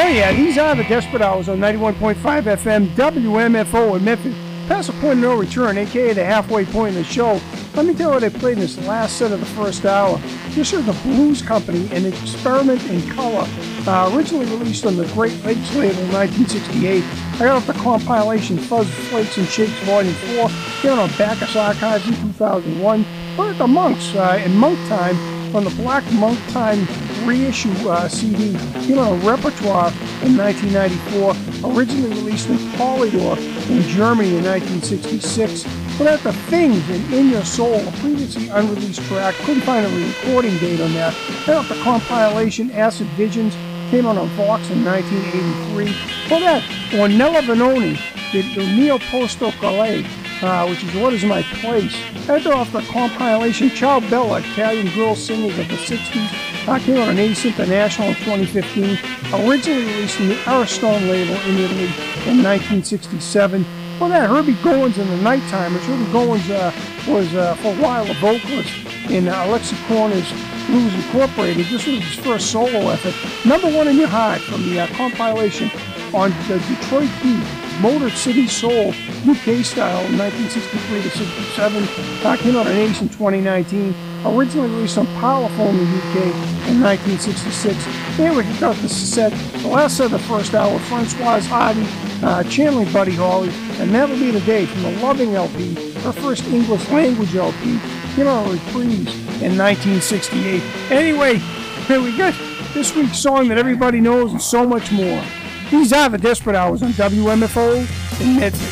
yeah, these are the Desperate Hours on 91.5 FM, WMFO in Memphis. Past the point of no return, a.k.a. the halfway point in the show. Let me tell you what they played in this last set of the first hour. This is the Blues Company, an experiment in color, originally released on the Great Lakes label in 1968. I got off the compilation Fuzz, Flakes, and Shakes Volume 4, here on Bacchus Archives in 2001. But at the Monks in Monk Time, from the Black Monk Time reissue CD, came on a repertoire in 1994, originally released in Polydor in Germany in 1966. But at the Things and In Your Soul, a previously unreleased track, couldn't find a recording date on that. Then off the compilation Acid Visions, came on Vox in 1983. For that, Ornella Vanoni did Il Mio Posto Calais, which is What Is My Place. And off the compilation Ciao Bella, Italian girl singers of the 60s, came on Ace International in 2015, originally released in the Aristone label in Italy in 1967. For that, Herbie Goins and the Nighttimers. Herbie Goins was for a while a vocalist in Alexi Corner's Blues Incorporated. This was his first solo effort. Number One in Your Heart from the compilation on the Detroit Beat, Motor City Soul, UK style, 1963 to 67. Came out on Ace in 2019. Originally released on Parlophone in the UK in 1966. Then we kicked out the set, the last set of the first hour, Francoise Hardy, channeling Buddy Holly, and Never Be the Day from the Loving LP, her first English language LP, came out on Reprise in 1968. Anyway, here we got this week's song that everybody knows and so much more. These are the Desperate Hours on WMFO in Medford.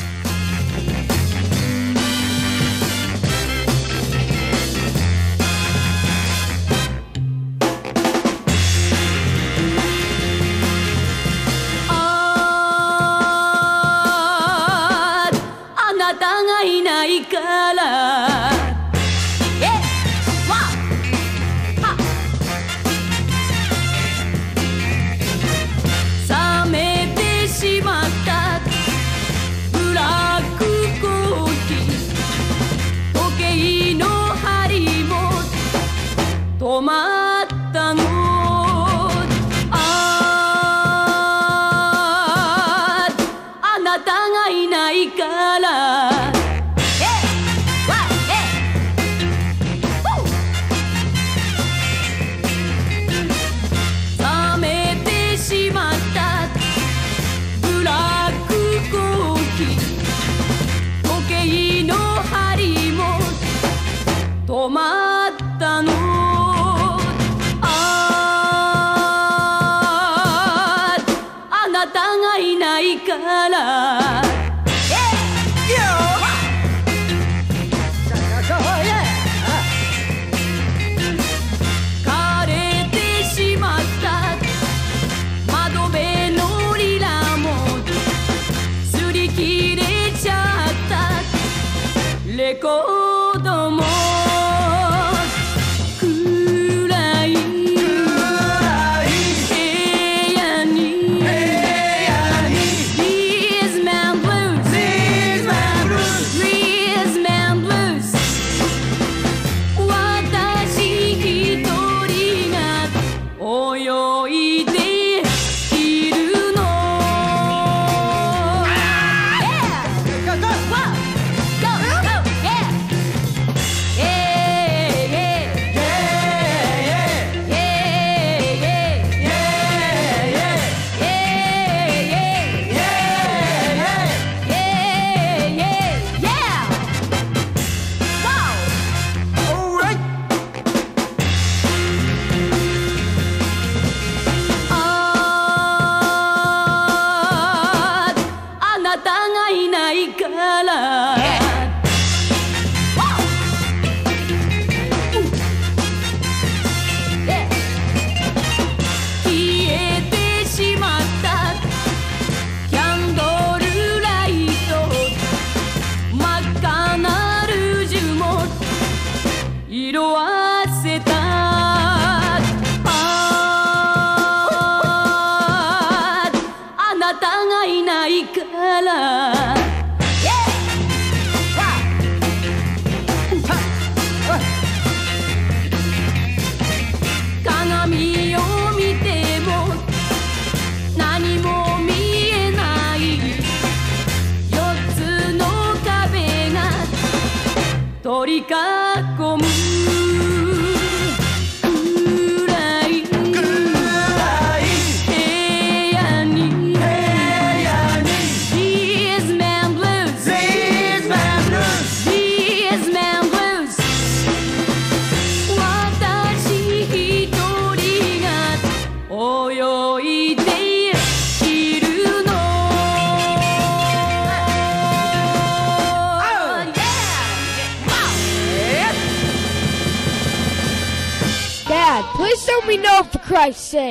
部屋に部屋に These men Just let me know, for Christ's sake.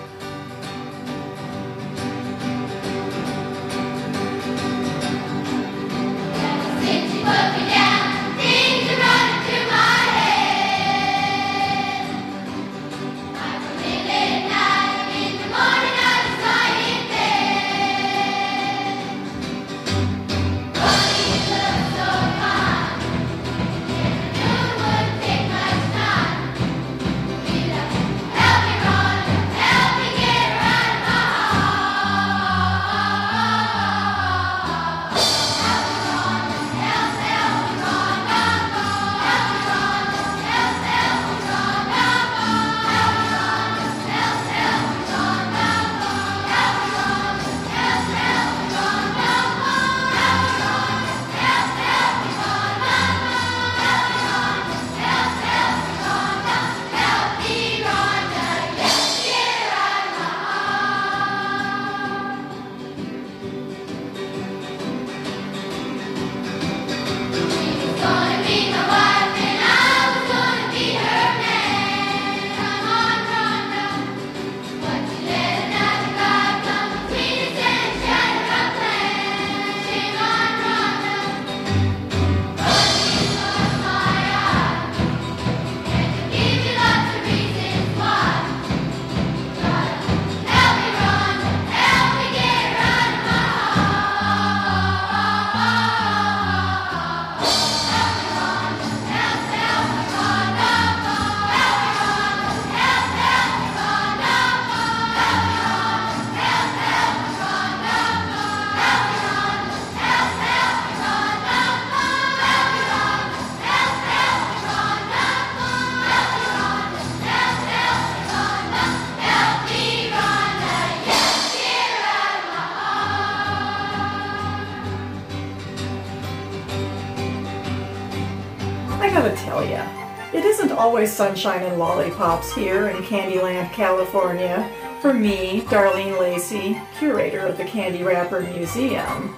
Tell ya, it isn't always sunshine and lollipops here in Candyland, California, for me, Darlene Lacey, curator of the Candy Wrapper Museum.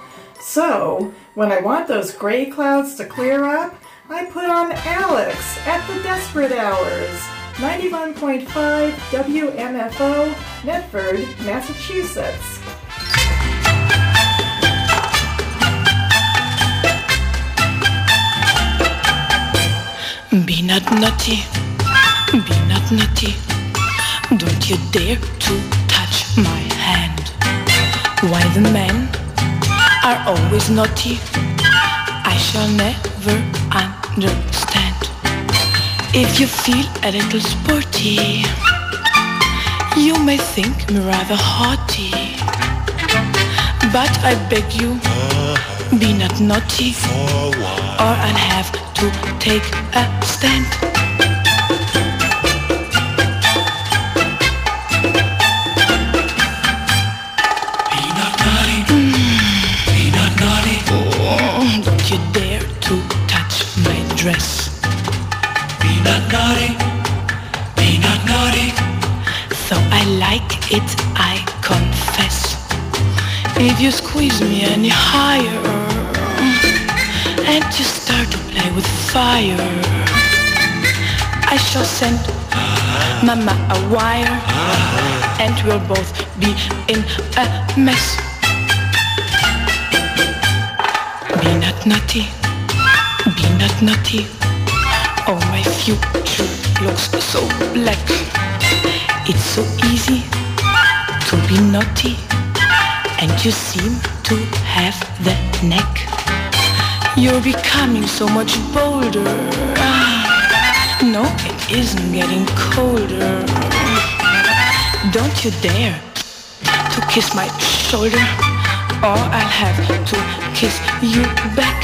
So, when I want those gray clouds to clear up, I put on Alex at the Desperate Hours, 91.5 WMFO, Medford, Massachusetts. Be not naughty, be not naughty. Don't you dare to touch my hand. Why the men are always naughty, I shall never understand. If you feel a little sporty, you may think me rather haughty, but I beg you, be not naughty, or I'll have to take a stand. Be not naughty, be not naughty. Oh, don't you dare to touch my dress. Be not naughty, be not naughty. So I like it, I confess. If you squeeze me any higher and you start to play with fire, I shall send Mama a wire, and we'll both be in a mess. Be not naughty, be not naughty. Oh, my future looks so black. It's so easy to be naughty, and you seem to have the knack. You're becoming so much bolder. No, it isn't getting colder. Don't you dare to kiss my shoulder, or I'll have to kiss you back.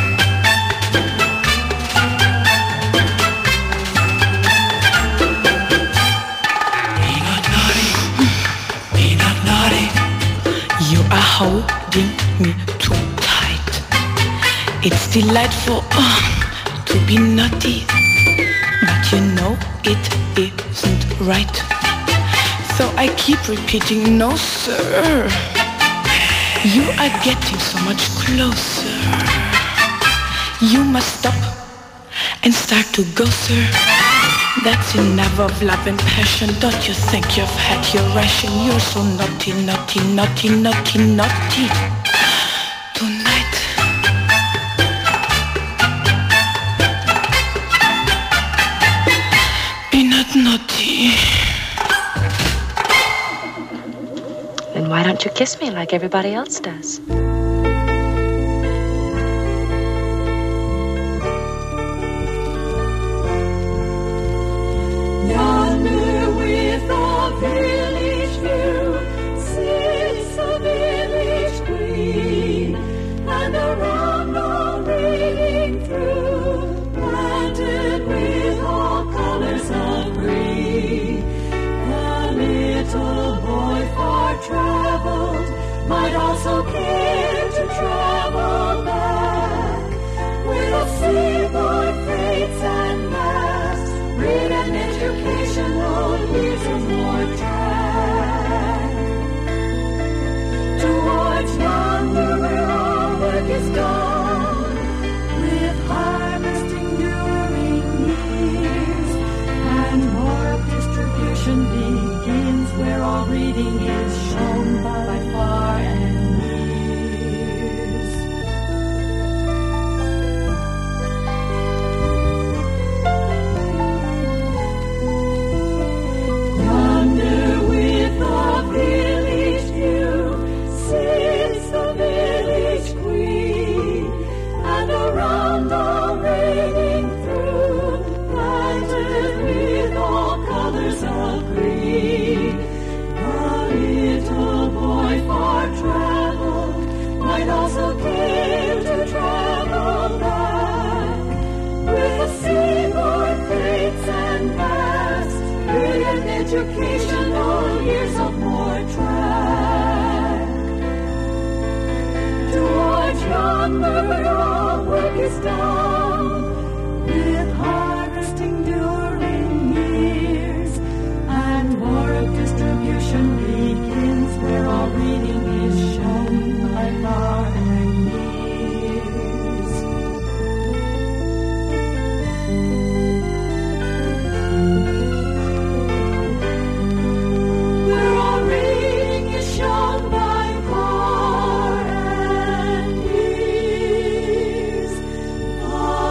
Be not naughty, be not naughty. You are holding me too tight. It's delightful to be naughty, but you know it isn't right. So I keep repeating, no sir, you are getting so much closer. You must stop and start to go, sir. That's enough of love and passion. Don't you think you've had your ration? You're so naughty, naughty, naughty, naughty, naughty. Tonight. Be not naughty. Then why don't you kiss me like everybody else does? Yonder with the village view sits the village queen, and around the railing through, planted with all colors of green. The little boy far traveled might also care to travel back, with a seaboard fates and masts, read an educational years of more track. Towards yonder where all work is done, with harvesting during years, and more distribution begins, where all reading is shown by far and nears. Yonder with the village view sits the village queen, and around the railing through, planted with all colors of green. The little boy far traveled might also care to travel back, with the seaboard fates and past, brilliant educational years of more track. Towards yonder where all work is done, with harvesting during years, and war of distribution begins, where all reading is shown by far and nears. Where all reading is shown by far and nears.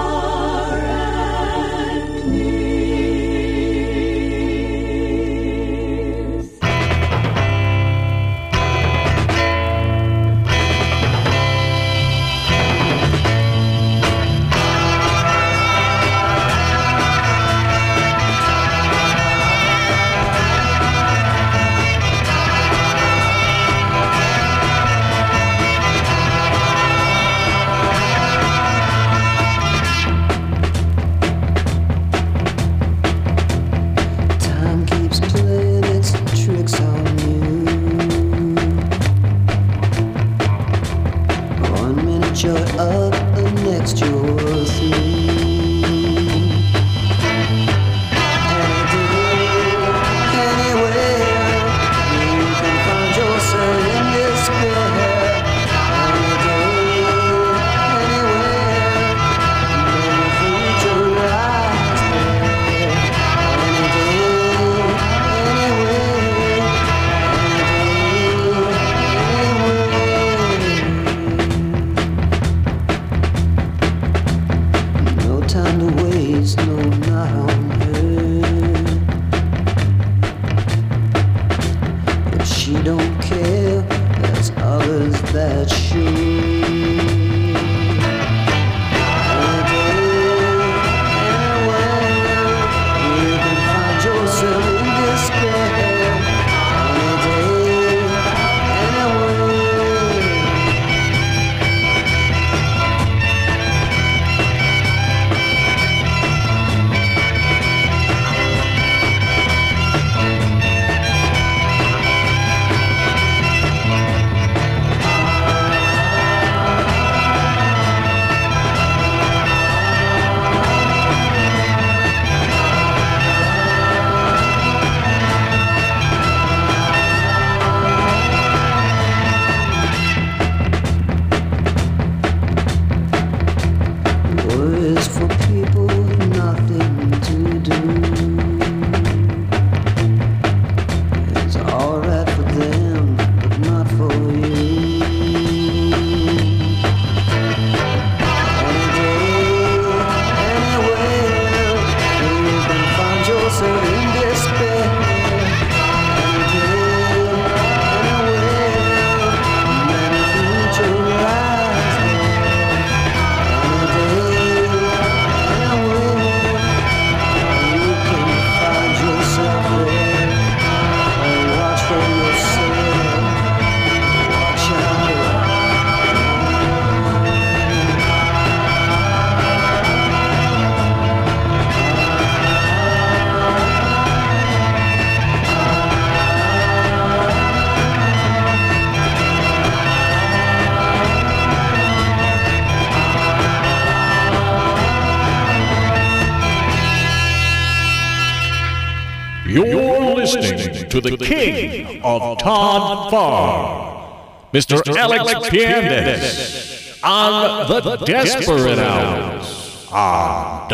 listening to the king of Todd Farr, Mr. Alex Piandes, on the Desperate Hours on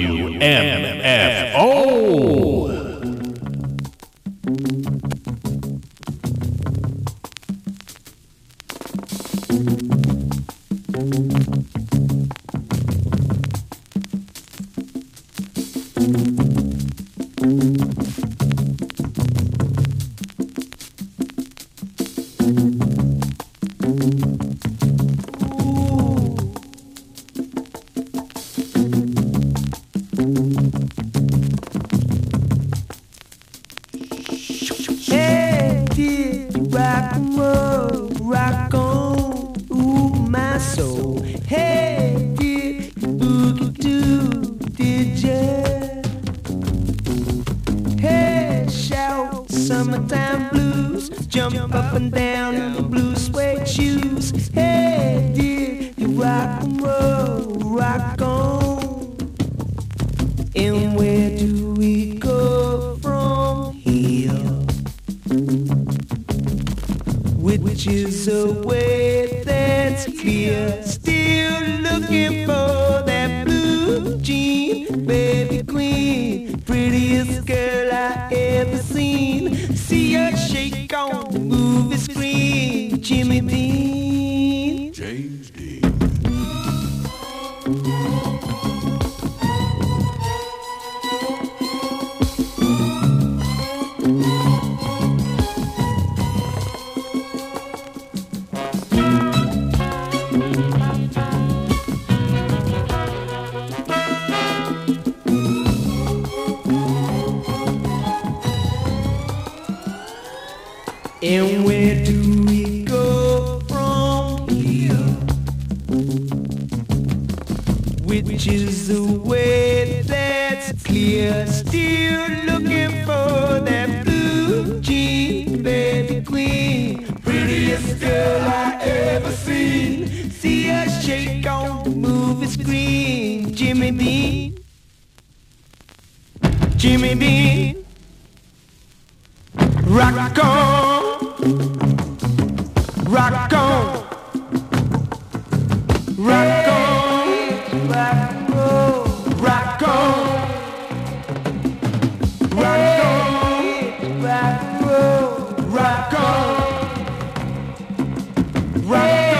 WMFO. And where do we go from here? Which is the way that's clear. Still looking for that blue jean, baby queen, prettiest girl I ever seen. See her shake on the movie screen. Jimmy Bean, Jimmy Bean, rock on. Rock on, rock on, rock on, rock on, rock on, rock on, rock on, rock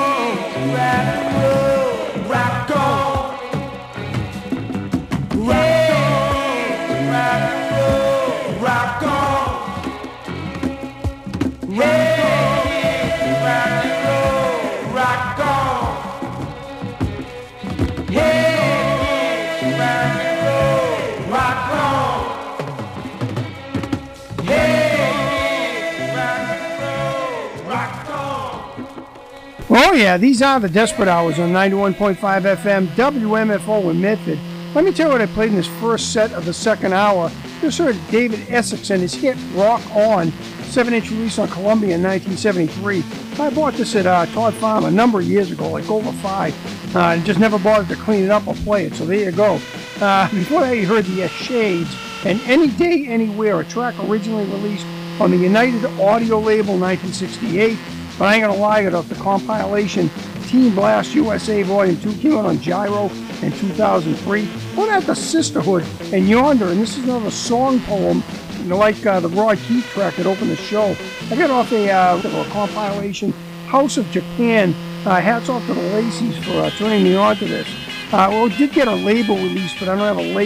Oh yeah, these are the Desperate Hours on 91.5 FM, WMFO in Medford. Let me tell you what I played in this first set of the second hour. Just heard David Essex and his hit Rock On, 7-inch release on Columbia in 1973. I bought this at Todd Farm a number of years ago, like over 5. And just never bothered to clean it up or play it, so there you go. Before that, you heard the Shades and Any Day, Anywhere, a track originally released on the United Audio label 1968. But I ain't gonna lie, it off the compilation Teen Blast USA Volume 2 came out on Gyro in 2003. Well, that's the Sisterhood and Yonder, and this is another song poem, like the Rod Keith track that opened the show. I got off a compilation, House of Japan. Hats off to the Lacey's for turning me on to this. Well, it did get a label release, but I don't have a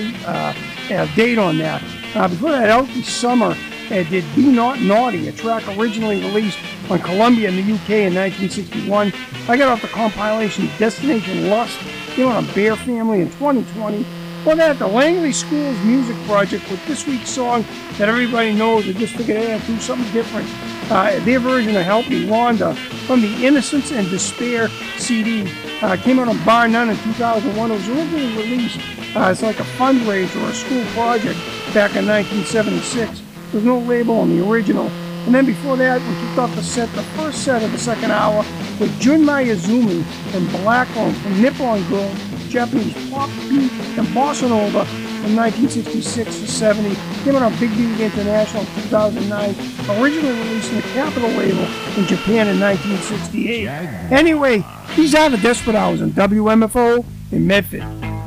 late date on that. Before that, Elkie Summer did Be Not Naughty, a track originally released on Columbia in the UK in 1961. I got off the compilation Destination Lust, came out on Bear Family in 2020. Well, that the Langley Schools Music Project with this week's song that everybody knows. I just figured I'd do something different. Their version of Help Me Wanda from the Innocence and Despair CD. Came out on Bar None in 2001. It was originally released as like a fundraiser or a school project back in 1976. There's no label on the original. And then before that, we kicked off the first set of the second hour with Jun Mayuzumi and Black from Nippon Girl, Japanese pop beat and bossa nova from 1966 to 70. Came out on Big Beat International in 2009. Originally released in the Capitol label in Japan in 1968. Anyway, these are the Desperate Hours on WMFO in Medford.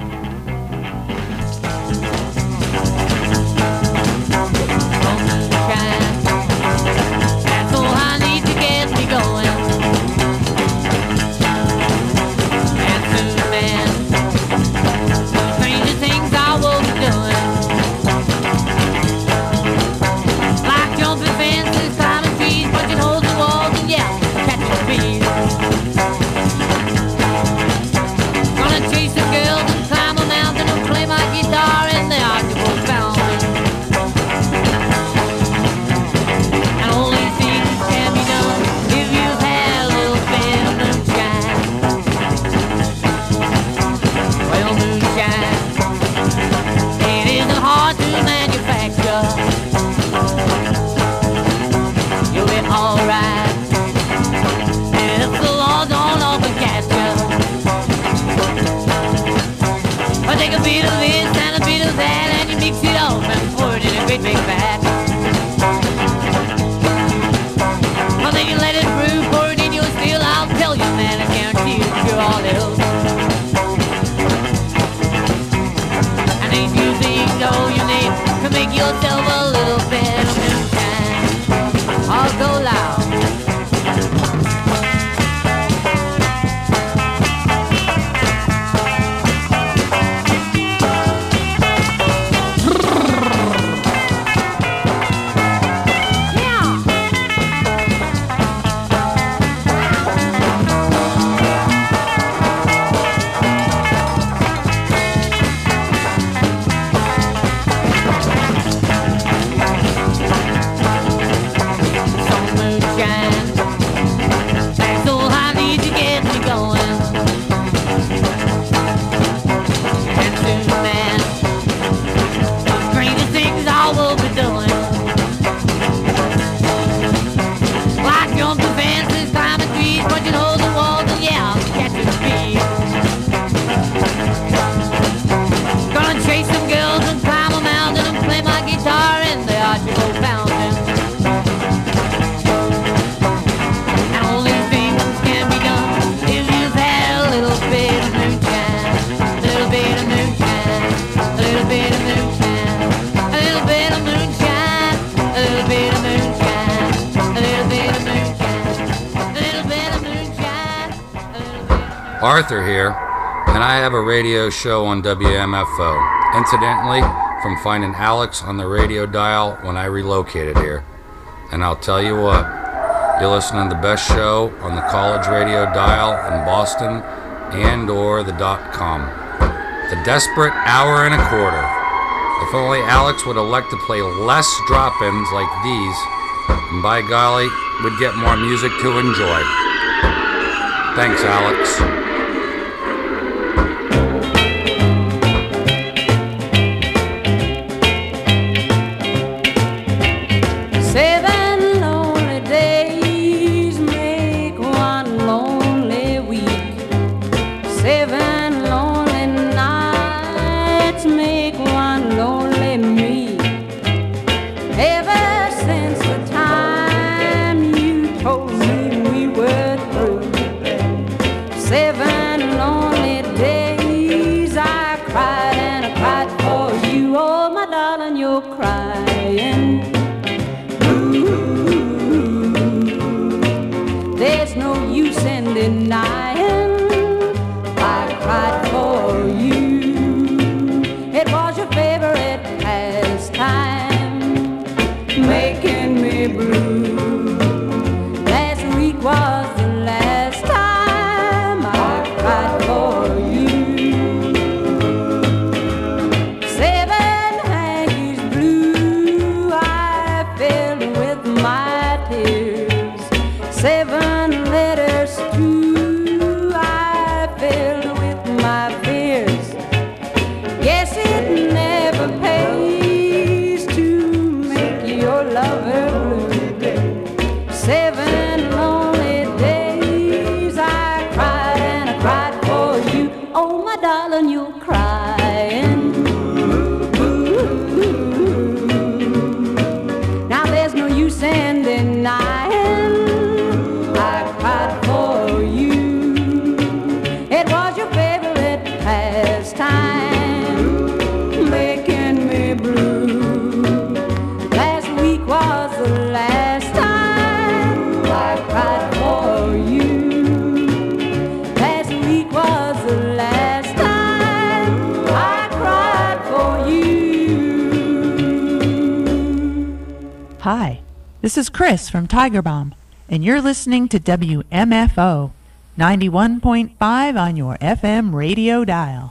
Arthur here, and I have a radio show on WMFO. Incidentally, from finding Alex on the radio dial when I relocated here. And I'll tell you what, you're listening to the best show on the college radio dial in Boston and or the .com. The Desperate Hour and a Quarter. If only Alex would elect to play less drop-ins like these, and by golly, we'd get more music to enjoy. Thanks, Alex. Oh, my darling, you're crying. Hi, this is Chris from Tiger Bomb, and you're listening to WMFO 91.5 on your FM radio dial.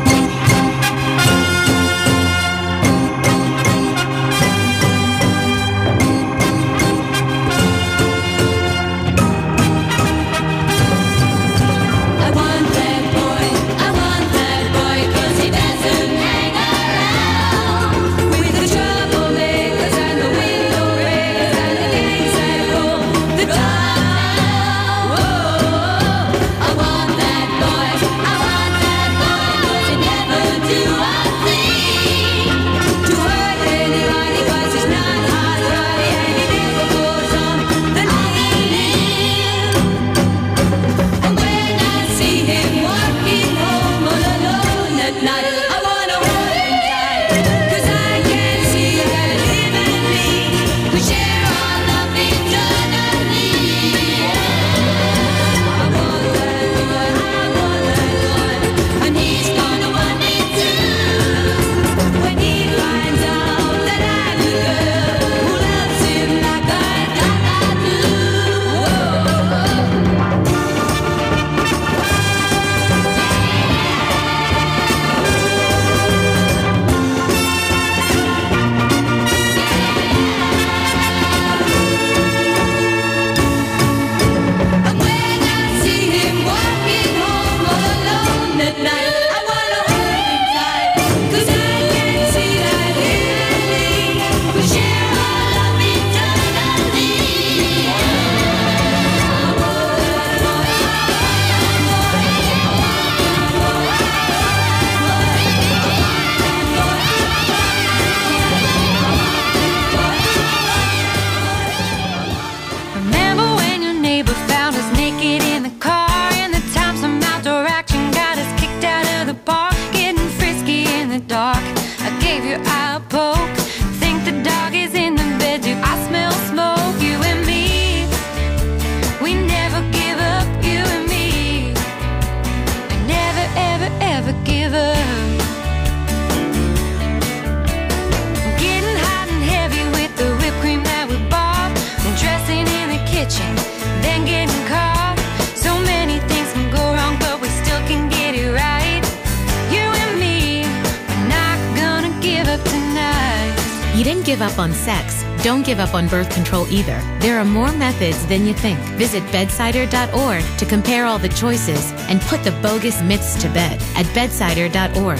Give up on sex. Don't give up on birth control either. There are more methods than you think. Visit bedsider.org to compare all the choices and put the bogus myths to bed at bedsider.org.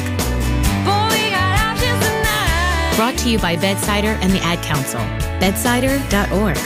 Brought to you by Bedsider and the Ad Council. bedsider.org.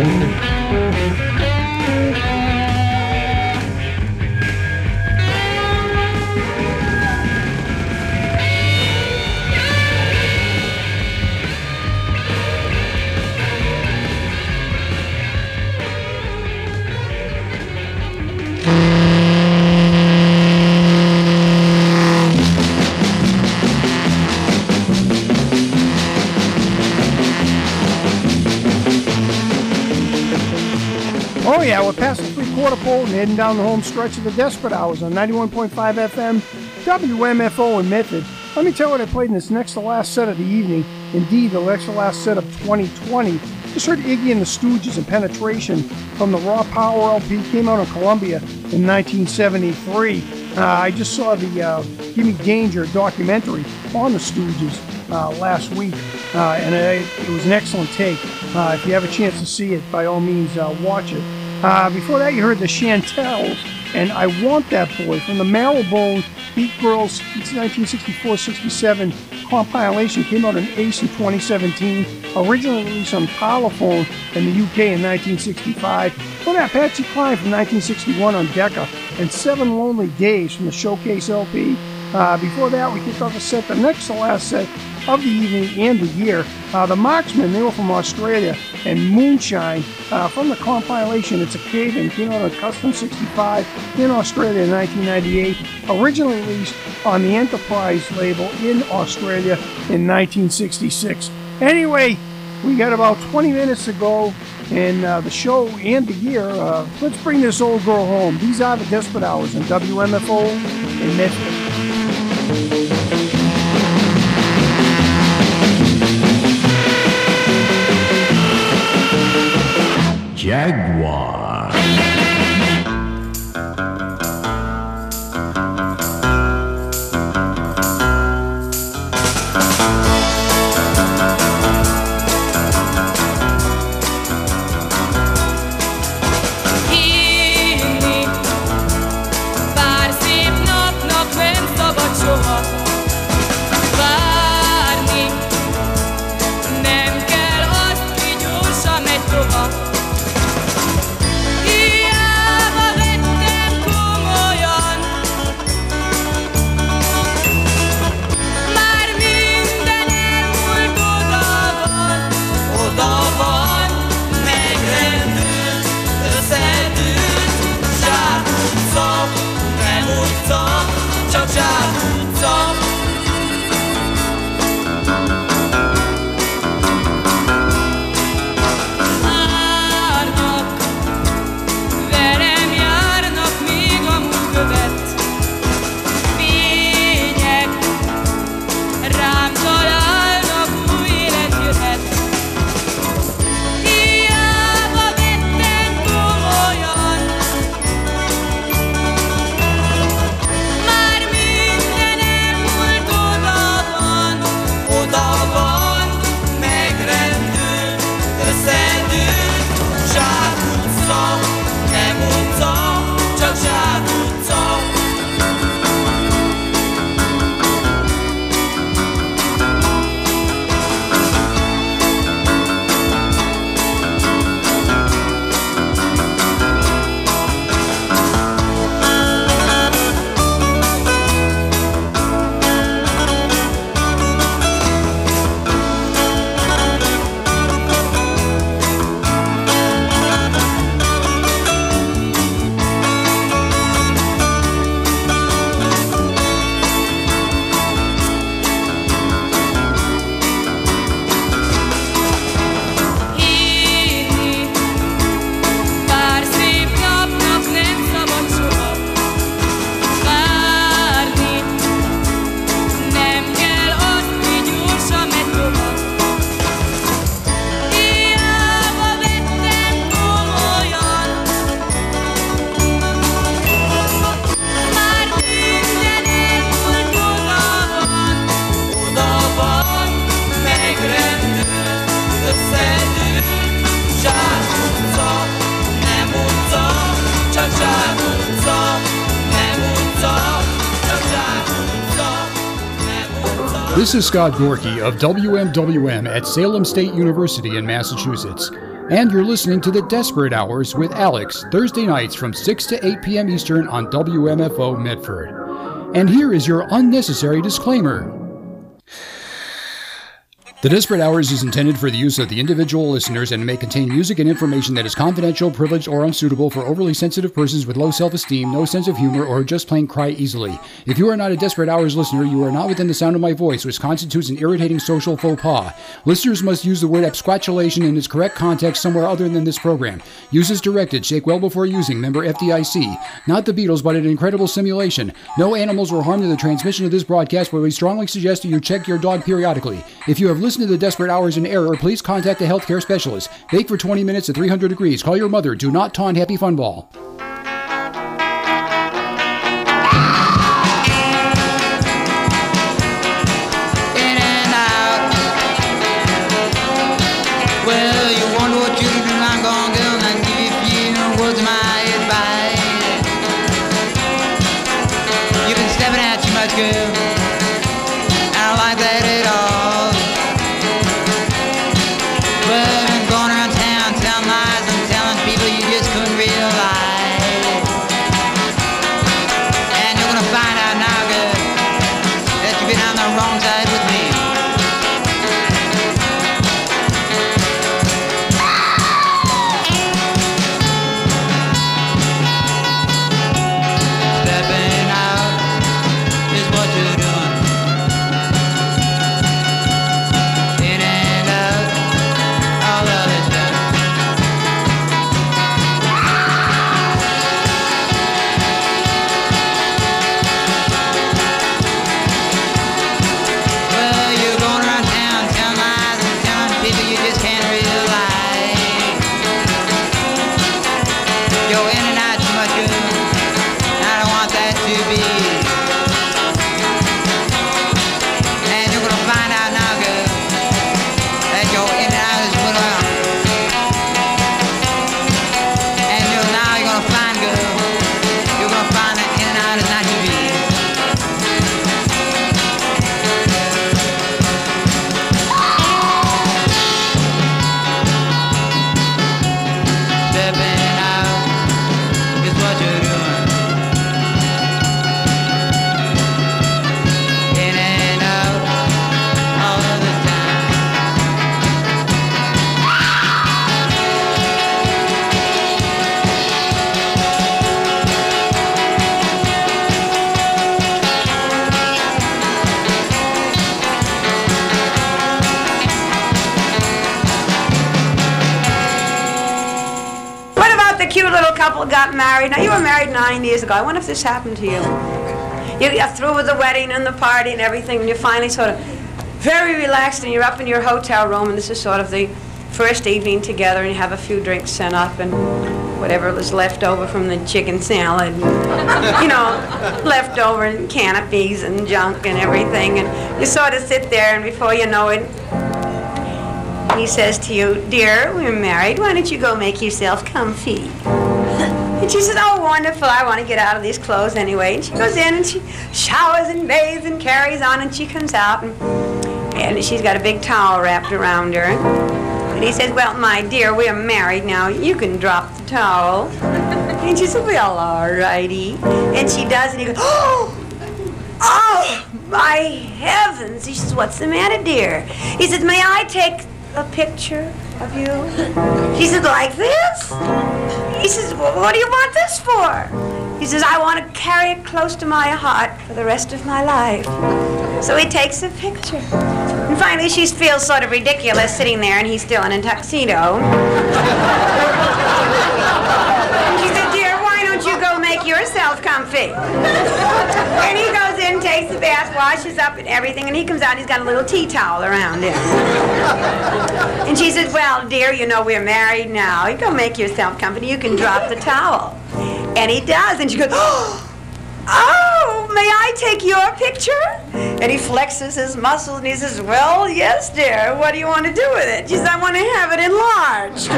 Oh yeah, we're past the three-quarter pole and heading down the home stretch of the Desperate Hours on 91.5 FM, WMFO in Medford. Let me tell you what I played in this next to last set of the evening. Indeed, the next to last set of 2020. Just heard Iggy and the Stooges and Penetration from the Raw Power LP, came out in Columbia in 1973. I just saw the Gimme Danger documentary on the Stooges last week, and it was an excellent take. If you have a chance to see it, by all means, watch it. Before that, you heard the Chantels and I Want That Boy from the Marrowbone Beat Girls 1964-67 compilation. Came out in Ace in 2017. Originally released on Parlophone in the UK in 1965. Before that, Patsy Cline from 1961 on Decca, and 7 Lonely Days from the Showcase LP. Before that, we kicked off a set, the next to last set of the evening and the year. The Marksmen, they were from Australia, and Moonshine from the compilation It's a Cave-In, came out on Custom 65 in Australia in 1998. Originally released on the Enterprise label in Australia in 1966. Anyway, we got about 20 minutes to go in the show and the year. Let's bring this old girl home. These are the Desperate Hours on WMFO in Medford. Jaguar. This is Scott Gorky of WMWM at Salem State University in Massachusetts, And you're listening to The Desperate Hours with Alex, Thursday nights from 6 to 8 p.m. Eastern on WMFO Medford. And here is your unnecessary disclaimer. The Desperate Hours is intended for the use of the individual listeners and may contain music and information that is confidential, privileged, or unsuitable for overly sensitive persons with low self-esteem, no sense of humor, or just plain cry easily. If you are not a Desperate Hours listener, you are not within the sound of my voice, which constitutes an irritating social faux pas. Listeners must use the word absquatulation in its correct context somewhere other than this program. Use as directed. Shake well before using. Member FDIC. Not the Beatles, but an incredible simulation. No animals were harmed in the transmission of this broadcast, but we strongly suggest that you check your dog periodically. If you have listened to the Desperate Hours in error, please contact a healthcare specialist. Bake for 20 minutes at 300 degrees. Call your mother. Do not taunt Happy Fun Ball. Got married. Now, you were married 9 years ago. I wonder if this happened to you. You got through with the wedding and the party and everything, and you're finally sort of very relaxed, and you're up in your hotel room, and this is sort of the first evening together, and you have a few drinks sent up, and whatever was left over from the chicken salad, and, you know, leftover and canopies and junk and everything, and you sort of sit there, and before you know it, he says to you, "Dear, we're married. Why don't you go make yourself comfy?" And she says, "Oh, wonderful, I want to get out of these clothes anyway." And she goes in and she showers and bathes and carries on, and she comes out, and she's got a big towel wrapped around her. And he says, "Well, my dear, we're married now. You can drop the towel." And she says, "Well, all righty." And she does, and he goes, "Oh, my heavens." He says, "What's the matter, dear?" He says, "May I take a picture of you?" She said, "Like this?" He says, "Well, what do you want this for?" He says, "I want to carry it close to my heart for the rest of my life." So he takes a picture. And finally she feels sort of ridiculous sitting there, and he's still in a tuxedo. And she said, "Dear, why don't you go make yourself comfy?" And he goes in, takes a bath, washes up and everything, and he comes out and he's got a little tea towel around him. And she says, "Well, dear, you know we're married now. You go make yourself comfy. You can drop the towel." And he does, and she goes, "Oh, may I take your picture?" And he flexes his muscles and he says, "Well, yes, dear. What do you want to do with it?" She says, "I want to have it enlarged."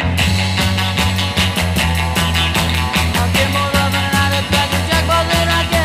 I'll get more love than I'd expect to check, but then I get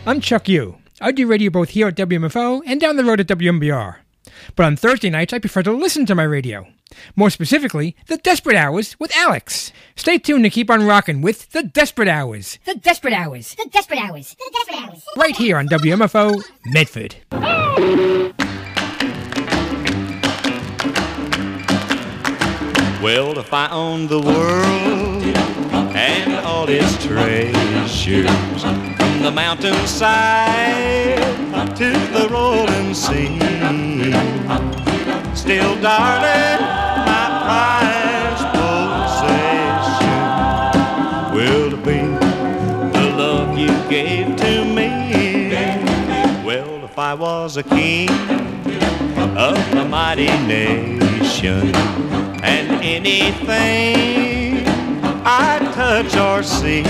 I'm Chuck Yu. I do radio both here at WMFO and down the road at WMBR. But on Thursday nights, I prefer to listen to my radio. More specifically, The Desperate Hours with Alex. Stay tuned to keep on rocking with The Desperate Hours. The Desperate Hours. The Desperate Hours. The Desperate Hours. Right here on WMFO Medford. Well, if I owned the world and all its treasures, from the mountainside to the rolling sea, still, darling, my prized possession will be the love you gave to me. Well, if I was a king of a mighty nation, and anything I touch or see,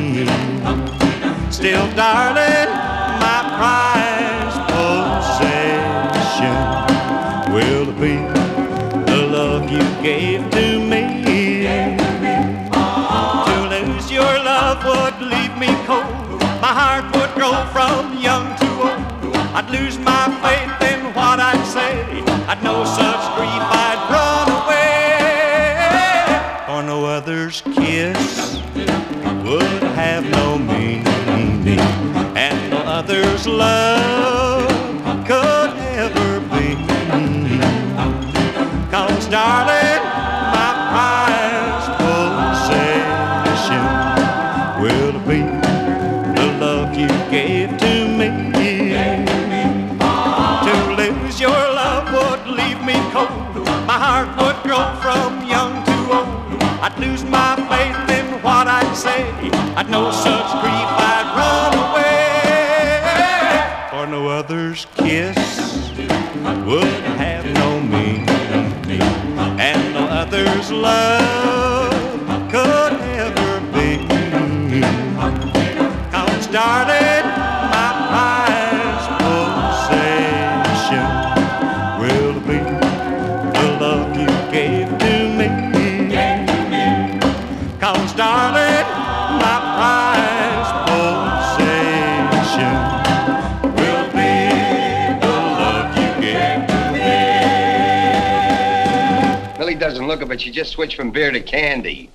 still, darling, my prized possession will be the love you gave to me. To lose your love would leave me cold. My heart would grow from young to old. I'd lose my faith in what I'd say. I'd know such grief I'd run away. For no other's kiss would have no meaning, and no other's love could ever be. 'Cause, darling, my prized possession will be the love you gave to me. To lose your love would leave me cold. My heart would grow from young to old. I'd lose my faith in what I'd say. I'd know such grief I'd run away. For no other's kiss would have no meaning, and no other's love could ever be. 'Cause, darling, my prized possession will be the love you gave to me. 'Cause, darling, my prized possession will be the love you gave to me. Millie doesn't look it, but she just switched from beer to candy.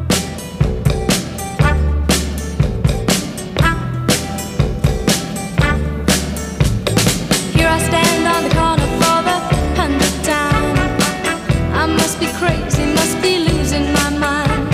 Here I stand on the corner for the 100th time. I must be crazy, must be losing my mind.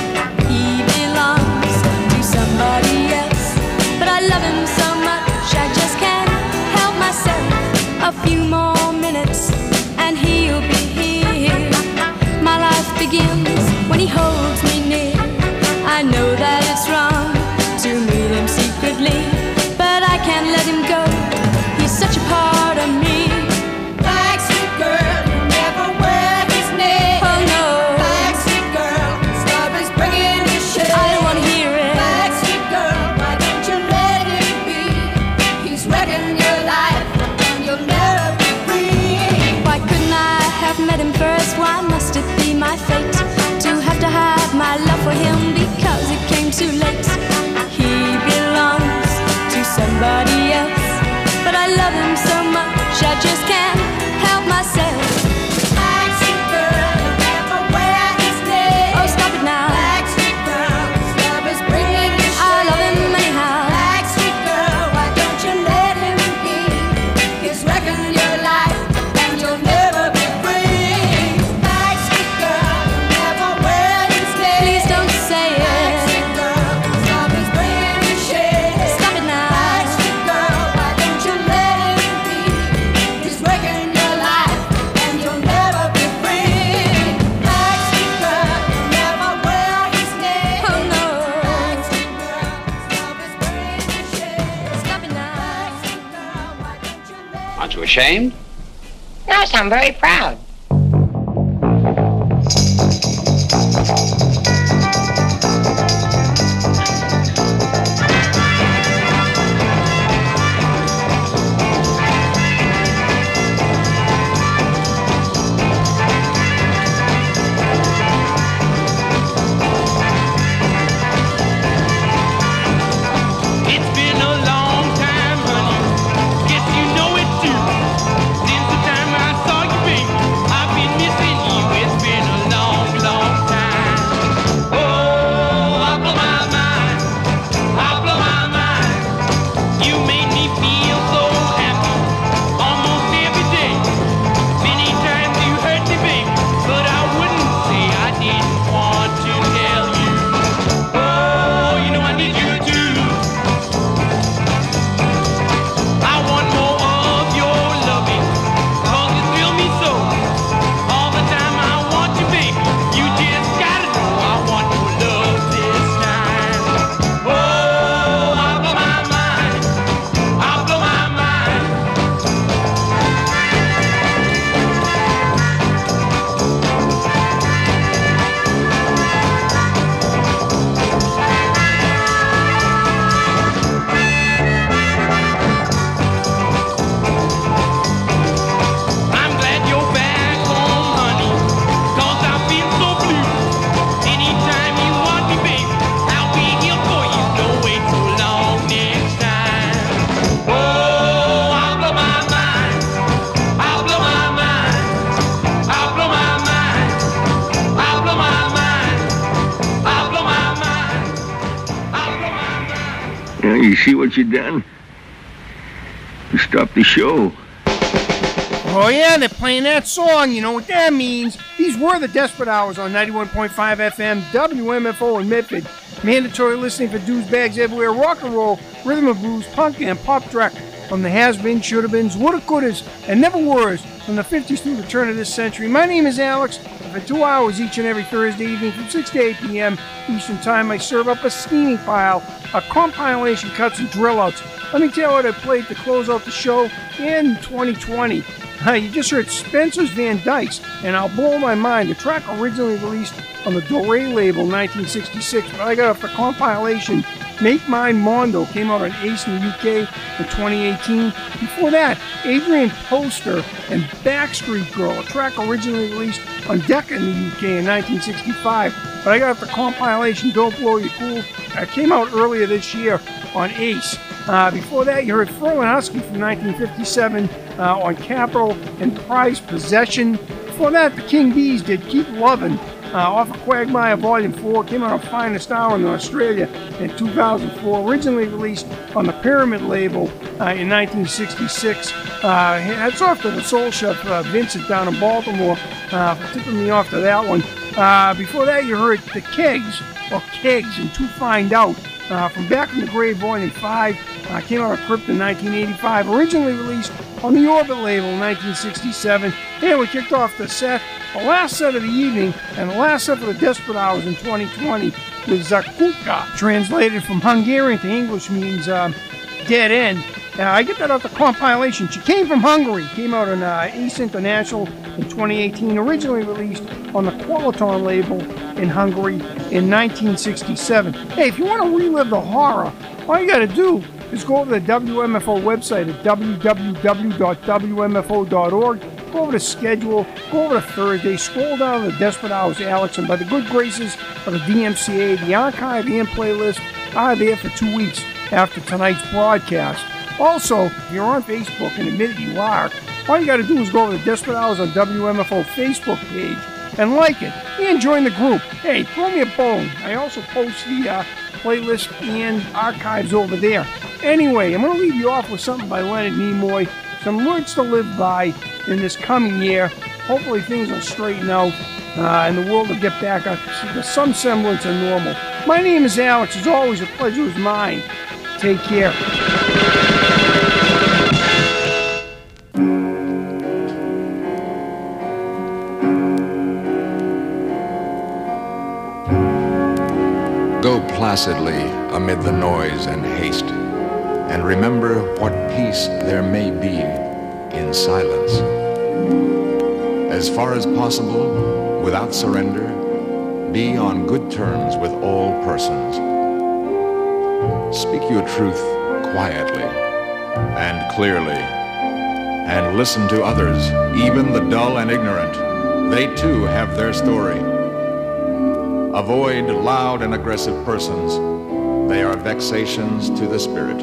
He belongs to somebody else, but I love him so much I just can't help myself. A few more minutes and he'll be here. My life begins when he holds me near. I know that it's wrong to meet him secretly, but I can't let him go. He's such a part of me. Backstreet girl, you never wear his name. Oh no. Backstreet girl, stop his bringing your shame. I don't want to hear it. Backstreet girl, why don't you let him be? He's wrecking your life and you'll never be free. Why couldn't I have met him first? Why must it be my fate to have my love for him because it came too late? He belongs to somebody else, but I love him so much I just can't help myself. Backstreet girl, you never wear his name. Oh, stop it now. Backstreet girl, stop his bringing you shame. I love him anyhow. Backstreet girl, why don't you let him be? He's wrecking your life and you'll never be free. Backstreet girl, you never wear his name. Please don't say it. Backstreet girl, stop his bringing you shame. Stop it now. Backstreet girl, why don't you let him be? He's wrecking your life and you'll never be free. Backstreet girl, you never wear his name. Oh no. Backstreet girl, stop his bringing you shame. Stop it now. Backstreet girl, why don't you let Aren't you ashamed? No, so I'm very proud. It's been a long time you see what you done? You stopped the show. Oh yeah, they're playing that song. You know what that means. These were the Desperate Hours on 91.5 FM, WMFO in Medford. Mandatory listening for douchebags everywhere. Rock and roll, rhythm and blues, punk, and pop track from the has-beens, should-have-beens, woulda-couldas, and never-weres from the 50s through the turn of this century. My name is Alex, and for 2 hours each and every Thursday evening from 6 to 8 p.m. Eastern Time, I serve up a steaming pile of compilation cuts and drill-outs. Let me tell you what I played to close out the show in 2020. You just heard Spencer's Van Dykes, and I'll blow my mind. The track originally released on the Doré label in 1966, but I got off the compilation Make Mine Mondo, came out on Ace in the UK in 2018. Before that, Adrian Poster and Backstreet Girl, a track originally released on Decca in the UK in 1965, but I got off the compilation Don't Blow Your Cool. It came out earlier this year on Ace. Before that, you heard Ferlin Husky from 1957 on Capitol and Prized Possession. Before that, the King Bees did Keep Lovin' off of Quagmire Volume 4. Came out on Finest Hour in Australia in 2004. Originally released on the Pyramid label in 1966. Hats off to the Soul Chef Vincent down in Baltimore for tipping me off to that one. Before that, you heard the Kegs, or Kegs, and To Find Out. From Back from the Grave, Volume 5, came out of Crypt in 1985, originally released on the Orbit label in 1967. And we kicked off the set, the last set of the evening, and the last set for the Desperate Hours in 2020 with Zakutka, translated from Hungarian to English means dead end. I get that off the compilation. She came from Hungary, came out on Ace International in 2018, originally released on the Qualiton label in Hungary in 1967. Hey, if you want to relive the horror, all you got to do is go over to the WMFO website at www.wmfo.org, go over to schedule, go over to Thursday, scroll down to the Desperate Hours Alex, and by the good graces of the DMCA, the archive and playlist are there for 2 weeks after tonight's broadcast. Also, if you're on Facebook, and admit it you are, all you got to do is go over to Desperate Hours on WMFO Facebook page and like it, and join the group. Hey, throw me a bone. I also post the playlist and archives over there. Anyway, I'm going to leave you off with something by Leonard Nimoy, some words to live by in this coming year. Hopefully things will straighten out and the world will get back to some semblance of normal. My name is Alex. As always, a pleasure is mine. Take care. Go placidly amid the noise and haste, and remember what peace there may be in silence. As far as possible, without surrender, be on good terms with all persons. Speak your truth quietly and clearly, and listen to others, even the dull and ignorant. They too have their story. Avoid loud and aggressive persons. They are vexations to the spirit.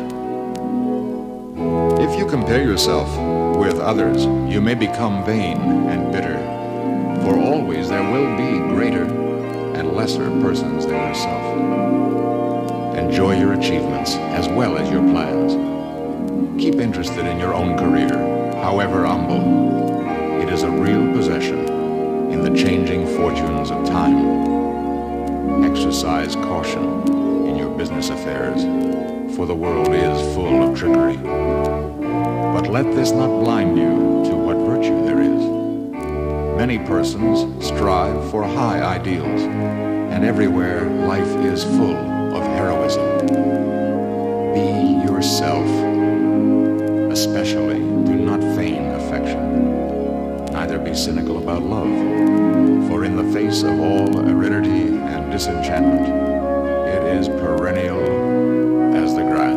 If you compare yourself with others, you may become vain and bitter, for always there will be greater and lesser persons than yourself. Enjoy your achievements as well as your plans. Keep interested in your own career, however humble. It is a real possession in the changing fortunes of time. Exercise caution in your business affairs, for the world is full of trickery. But let this not blind you to what virtue there is. Many persons strive for high ideals, and everywhere life is full of heroism. Be yourself. Especially, do not feign affection. Neither be cynical about love, for in the face of all aridity and disenchantment, it is perennial as the grass.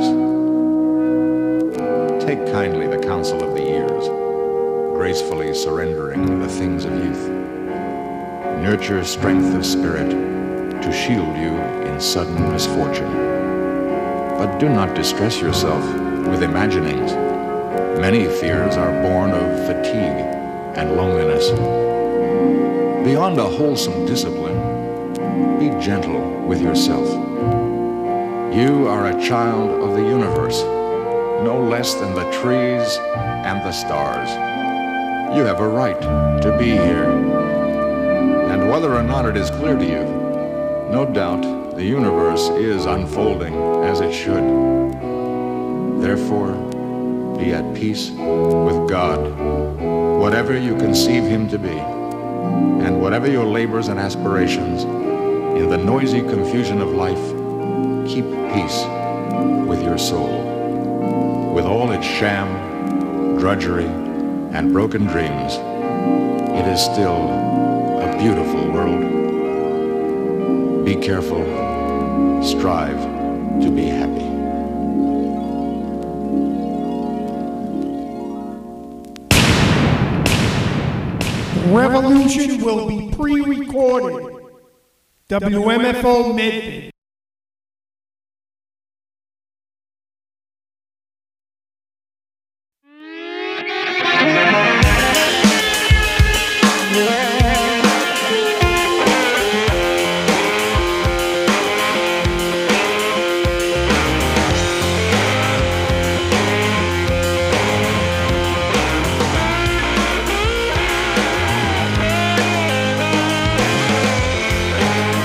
Take kindly the counsel of the years, gracefully surrendering the things of youth. Nurture strength of spirit to shield you in sudden misfortune. But do not distress yourself with imaginings. Many fears are born of fatigue and loneliness. Beyond a wholesome discipline, be gentle with yourself. You are a child of the universe, no less than the trees and the stars. You have a right to be here. And whether or not it is clear to you, no doubt the universe is unfolding as it should. Therefore, be at peace with God, whatever you conceive him to be, and whatever your labors and aspirations, in the noisy confusion of life, keep peace with your soul. With all its sham, drudgery, and broken dreams, it is still a beautiful world. Be careful, strive to be happy. Revolution will be pre-recorded. WMFO Midfit.